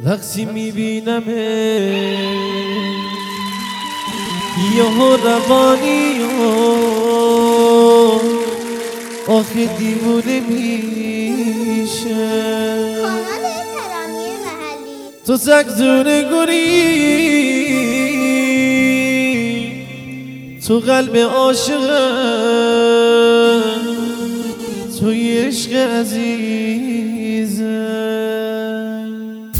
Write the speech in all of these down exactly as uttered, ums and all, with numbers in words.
وقتی میبینم یهو روانی آخه دیوونه میشه. کانال ترامی محلی تو زگزونه گوری، تو قلب عاشقم، توی عشق عزیزم.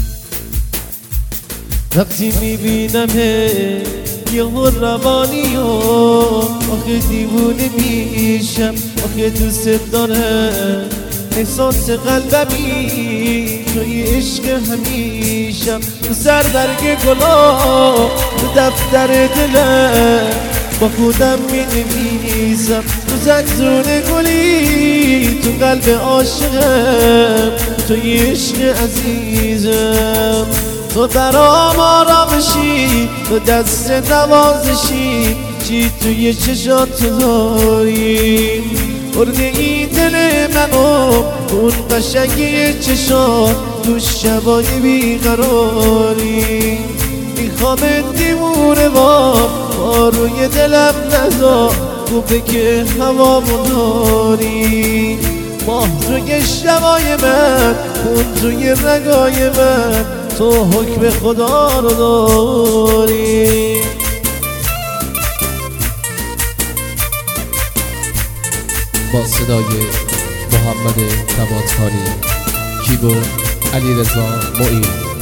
وقتی میبینم یهو روانی آخه دیوونه میشم، آخه دوست دارم احساس قلبمی، توی عشق همیشم. تو سر برگ گلا تو دفتر دلم با خودم می نویسم. تو زگزونه گلی تو قلب عاشقم، توی عشق عزیزم. تو برام آرامشی، تو دست نوازشی، چی توی چشات داری. برده این دل منو اون قشنگی چشات، تو شبای بیقراری. میخوام دیوونه وار با روی دلم نذار، خوبه که هوامو داری. ماه توی شبای من، خون توی رگای من، تو حکم خدا رو داری. با صدای محمد نباتخانی، کیبورد علیرضا معین.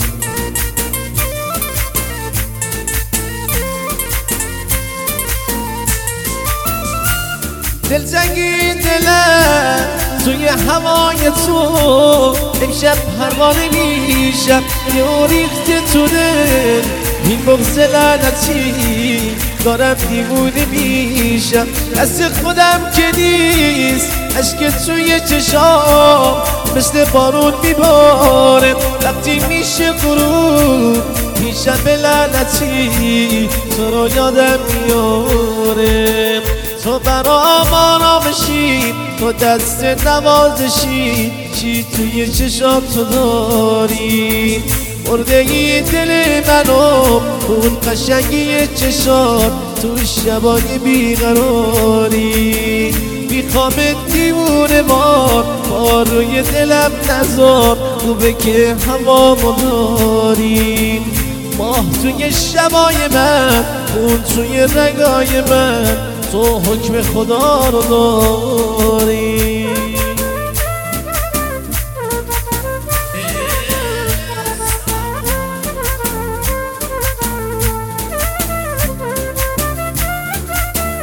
دلتنگی دلم توی هوای تو، امشب پروانه میشم یه ریخته تو دل. این بغض لعنتی دارم دیوونه میشم، دست خودم که نیست اشک توی چشام مثل بارون میباره. وقتی میشه غروب میشم به لعنتی، تو رو یادم میاره. تو برام آرامشی، تو دست نوازشی، چی توی چشام تو داری. برده ای دل منو اون قشنگی چشات، تو شبای بیقراری. میخوام دیوونه وار با روی دلم نذار، خوبه که هوامو داری. ماه توی شبای من، اون توی رگای من، تو حکم خدا رو داری.